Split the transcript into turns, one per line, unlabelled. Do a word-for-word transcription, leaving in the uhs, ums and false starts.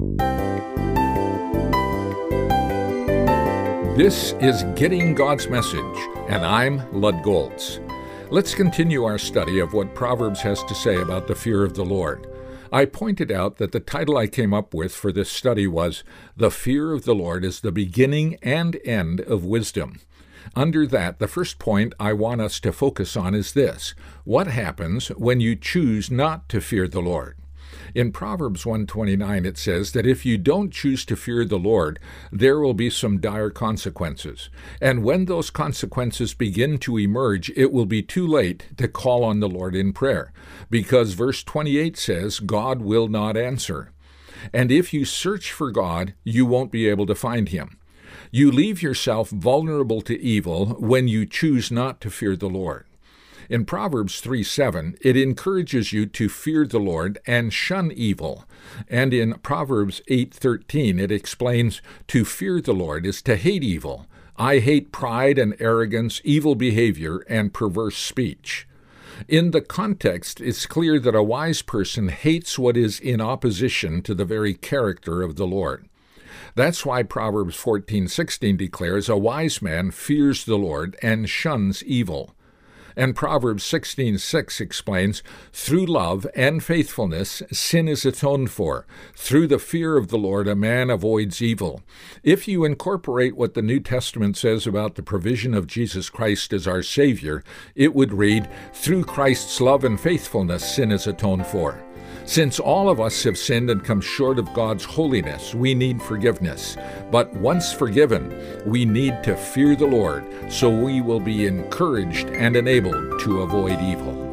This is Getting God's Message, and I'm Lud Goltz. Let's continue our study of what Proverbs has to say about the fear of the Lord. I pointed out that the title I came up with for this study was, The Fear of the Lord is the Beginning and End of Wisdom. Under that, the first point I want us to focus on is this: what happens when you choose not to fear the Lord? In Proverbs one twenty-nine, it says that if you don't choose to fear the Lord, there will be some dire consequences. And when those consequences begin to emerge, it will be too late to call on the Lord in prayer, because verse twenty-eight says, God will not answer. And if you search for God, you won't be able to find him. You leave yourself vulnerable to evil when you choose not to fear the Lord. In Proverbs three seven, it encourages you to fear the Lord and shun evil. And in Proverbs eight thirteen, it explains to fear the Lord is to hate evil. I hate pride and arrogance, evil behavior, and perverse speech. In the context, it's clear that a wise person hates what is in opposition to the very character of the Lord. That's why Proverbs fourteen sixteen declares, a wise man fears the Lord and shuns evil. And Proverbs sixteen six explains, through love and faithfulness, sin is atoned for. Through the fear of the Lord, a man avoids evil. If you incorporate what the New Testament says about the provision of Jesus Christ as our Savior, it would read, through Christ's love and faithfulness, sin is atoned for. Since all of us have sinned and come short of God's holiness, we need forgiveness. But once forgiven, we need to fear the Lord, so we will be encouraged and enabled to avoid evil.